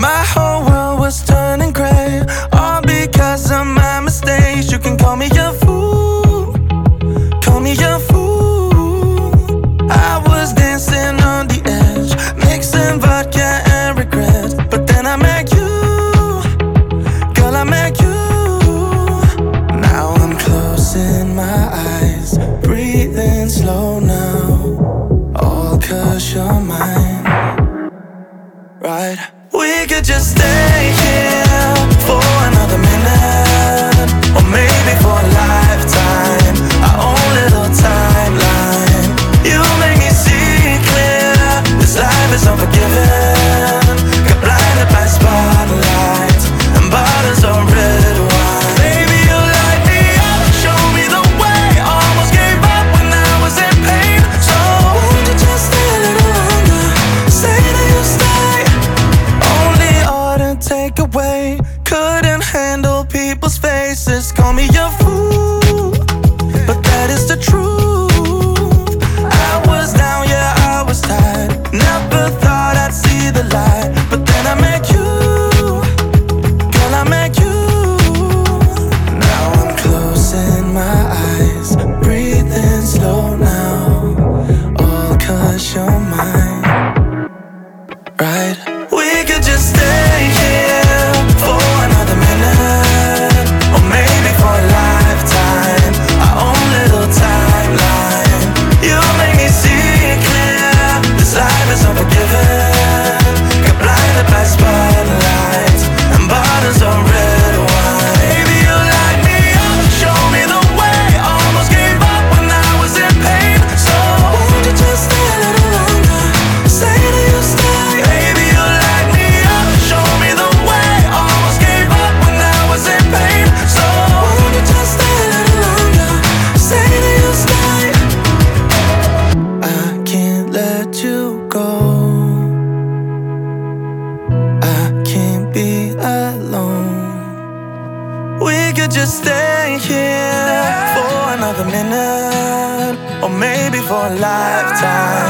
My whole world was turning gray, all because of my mistakes. You can call me a fool, call me a fool. I was dancing on the edge, mixing vodka and regret. But then I met you, girl, I met you. Now I'm closing my eyes, breathing slow now, all 'cause you're mine, right? We could just stay here for another minute, or maybe for a lifetime, our own little timeline. You make me see clear, this life is unforgiving. Got blinded by spotlights and bottles of red wine. Baby, you light me up, show me the way. Almost gave up when I was in pain. So won't you just stay a little longer? Say that you'll stay. Only order takeaway, couldn't handle people's faces. Call me a fool, but that is the truth. I was down, yeah, I was tired. Never thought I'd see the light, but then I met you, girl, I met you. Now I'm closing my eyes, breathing slow now, all 'cause you're mine, right? We could just stay here for another minute, or maybe for a lifetime, our own little timeline. You make me see clear, this life is unforgiving. Got blinded by spotlights and bottles of red wine. Baby, you light me up, show me the way. Almost gave up when I was in pain. So won't you just stay a little longer? Say that you'll stay. Baby, you light me up, show me the way. Almost gave up when I was in pain. So won't you just stay a little longer? Say that you'll stay. I can't let you go, I can't be alone. We could just stay here for another minute, or maybe for a lifetime,